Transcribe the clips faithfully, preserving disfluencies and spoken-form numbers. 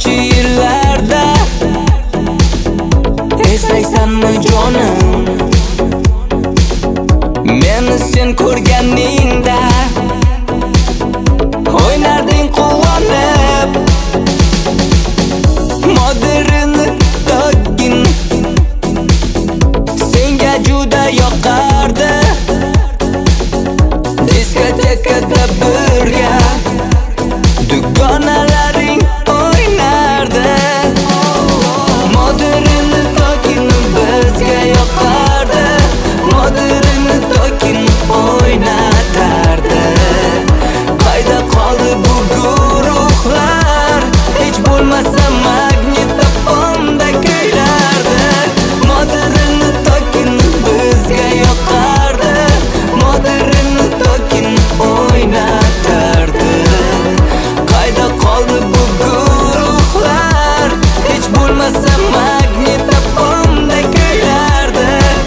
o'tmoqchi yillarda. Eslaysanmi jonim, meni sen ko'rganingda o'ynarding quvonib, Modirini tokin senga juda yoqardi. Diskotekada birga dugonalaring o'ynardi. Modirini tokin bizga yoqardi, Modirini tokin o'ynatardi. Qayda qoldi bu guruhlar, hech bo'lmasa magnitofonda kuylardi. Modirini tokin bizga yoqardi, Modirini tokin o'ynatardi. Qayda qoldi bu guruhlar, hech bo'lmasa magnitofonda kuylardi.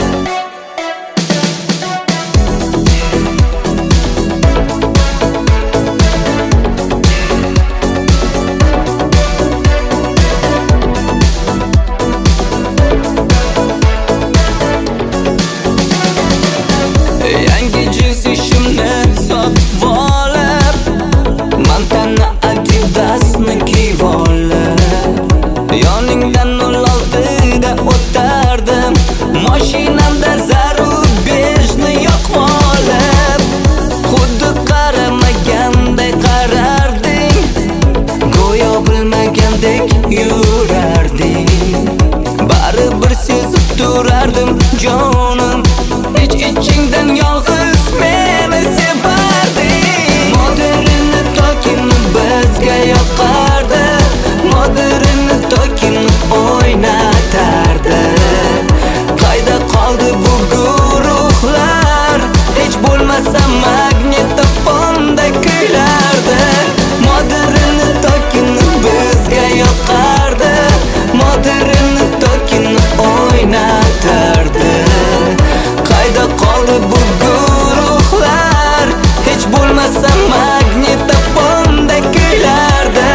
Yangi jins ishimni sotib olib, Montana Adidasni kiyib olib, yoningdan nol oltida o'tardim, mashinamda zarubejni yoqib olib. Xuddi qaramaganday qararding, go'yo bilmagandek yurarding. Baribir sezib turardim jonim, ich-ichingdan yolg'iz meni sevarding. Modirini tokin bizga yoqardi, Modirini tokin o'ynatardi. Qayda qoldi bu guruhlar, hech bo'lmasa magnitofonda kuylardi. Modirini tokin bizga yoqardi, Modirini tokin o'ynatardi. Qayda qoldi bu guruhlar, hech bo'lmasa magnitofonda kuylardi.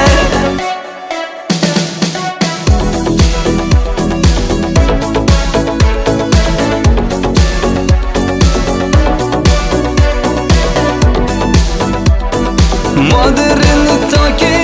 Modirini tokin